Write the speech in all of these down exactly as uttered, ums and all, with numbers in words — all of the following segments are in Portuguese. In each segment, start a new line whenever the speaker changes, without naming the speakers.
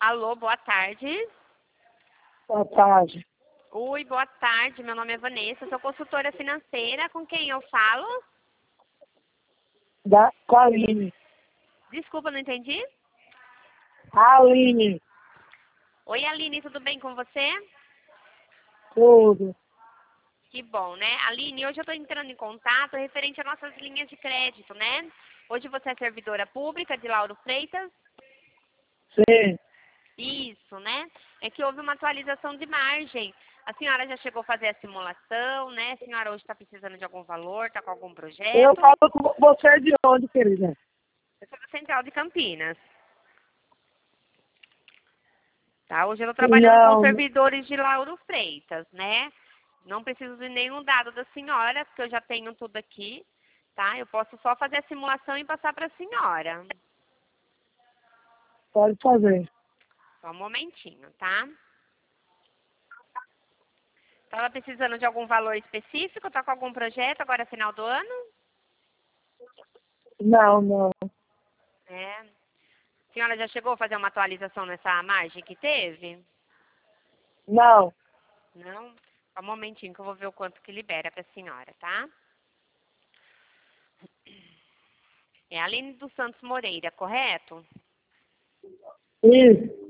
Alô, boa tarde.
Boa tarde.
Oi, boa tarde. Meu nome é Vanessa, sou consultora financeira. Com quem eu falo?
Da, com a Aline.
Desculpa, não entendi.
Aline.
Oi, Aline, tudo bem com você?
Tudo.
Que bom, né? Aline, hoje eu estou entrando em contato referente às nossas linhas de crédito, né? Hoje você é servidora pública de Lauro Freitas?
Sim.
Isso, né? É que houve uma atualização de margem. A senhora já chegou a fazer a simulação, né? A senhora hoje está precisando de algum valor, está com algum
Eu
projeto?
falo com você de onde, querida?
Eu sou da Central de Campinas. Tá? Hoje eu estou trabalhando com
Não,
servidores de Lauro Freitas, né? Não preciso de nenhum dado da senhora, porque eu já tenho tudo aqui, tá? Eu posso só fazer a simulação e passar para a senhora.
pode fazer.
Só um momentinho, tá? Estava precisando de algum valor específico? Está com algum projeto agora final do ano?
Não, não.
É. A senhora já chegou a fazer uma atualização nessa margem que teve?
Não.
Não? Só um momentinho que eu vou ver o quanto que libera para a senhora, tá? É a Aline dos Santos Moreira, correto?
Isso.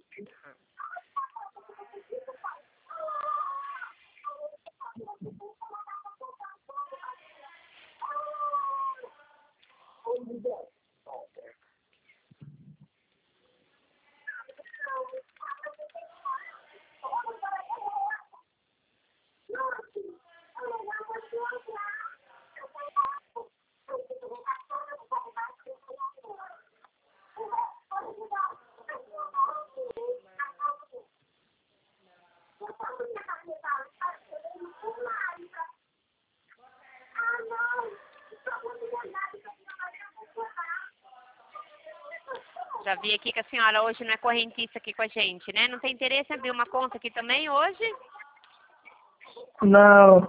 Já vi aqui que a senhora hoje não é correntista aqui com a gente, né? Não tem interesse em abrir uma conta aqui também hoje?
Não.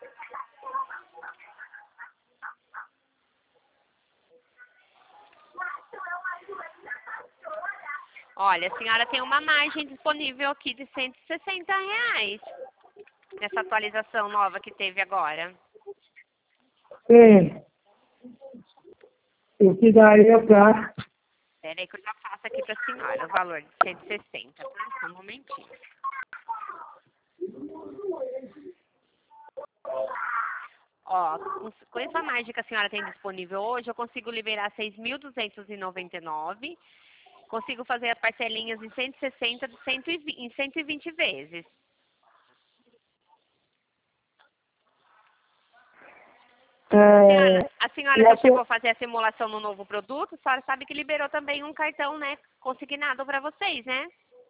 Olha, a senhora tem uma margem disponível aqui de cento e sessenta reais nessa atualização nova que teve agora.
Sim. Eu que daria pra...
Espera aí que eu já faço aqui para a senhora o valor de cento e sessenta, tá? Só um momentinho. Ó, com com essa margem que a senhora tem disponível hoje, eu consigo liberar seis mil duzentos e noventa e nove. Consigo fazer as parcelinhas em cento e sessenta de cento e vinte, em cento e vinte vezes. A senhora,
É,
a senhora
e
já
a
chegou
sua-
a fazer a simulação no novo produto? A senhora sabe que liberou também um cartão, né, consignado para vocês, né?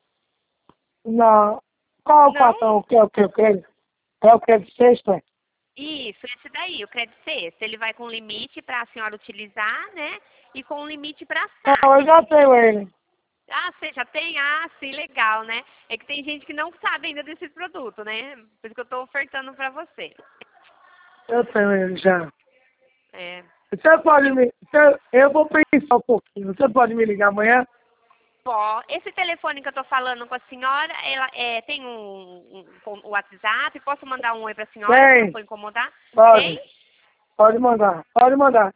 não. Qual o
Não?
cartão? O que é o que eu quero? É o que é de sexta?
Isso, esse daí, o Credit Sexta. Ele vai com limite para a senhora utilizar, né? E com limite para
Não, eu
saque.
já tenho ele.
Ah, você já tem? Ah, sim, legal, né? É que tem gente que não sabe ainda desse produto, né? Por isso que eu estou ofertando para você.
Eu tenho ele já.
É.
Você pode me... você- Eu vou pensar um pouquinho. Você pode me ligar amanhã?
Bom, esse telefone que eu tô falando com a senhora, ela é, tem um, um, um WhatsApp? Posso mandar um oi pra senhora, se não
Tem.
for incomodar? Tem?
Pode. Pode mandar. Pode mandar.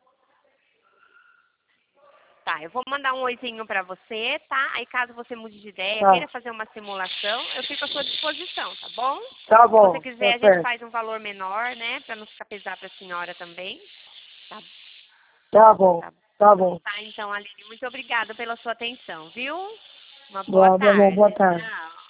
Tá, eu vou mandar um oizinho pra você, tá? Aí caso você mude de ideia,
Tá.
queira fazer uma simulação, eu fico à sua disposição, tá bom?
Tá
Se você
bom. Tá
quiser, a gente
certo.
faz um valor menor, né? Pra não ficar pesar pra senhora também. Tá,
Tá bom.
tá,
Tá bom.
tá então, Aline, muito obrigada pela sua atenção, viu? Uma boa
Boa, boa, boa
tarde.
tarde.
Tchau.